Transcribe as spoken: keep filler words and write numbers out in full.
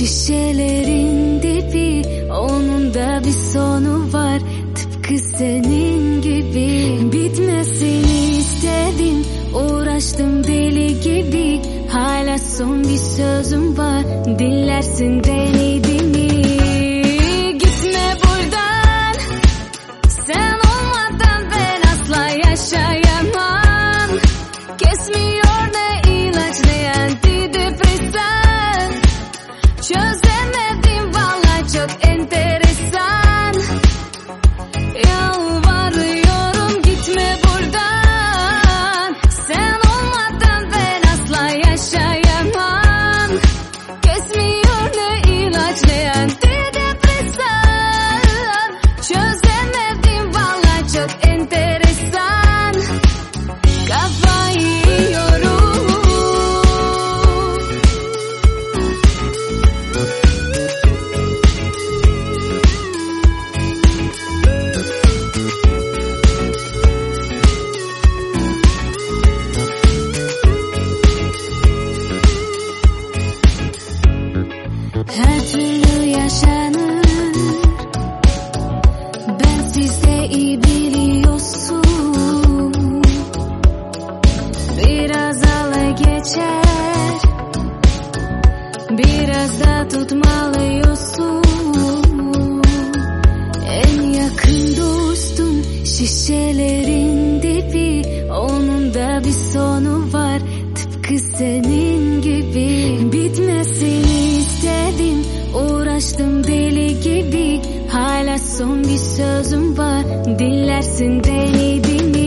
Şişelerin dibi, onun da bir sonu var, tıpkı senin gibi. Bitmesini istedim, uğraştım deli gibi. Hala son bir sözüm var, dinlersin beni değil mi? Gitme buradan, sen olmadan ben asla yaşayamam. Kesmiyor ne ilaç ne antidepresan. Çözemedim valla, çok enteresan. Yalvarıyorum gitme buradan, sen olmadan ben asla yaşayamam. Kesmiyor ne ilaç ne antidepresan. Çözemedim valla, çok enteresan. Kafayı yiyorum. Her türlü yaşanır, bensiz de iyi biliyorsun. Biraz ala geçer, biraz da tutmalıyorsun. En yakın dostum, şişelerin dibi, onun da bir sonu var, tıpkı senin gibi. Bitmesini istedim, uğraştım deli gibi. Hala son bir sözüm var, dinlersin beni değil mi?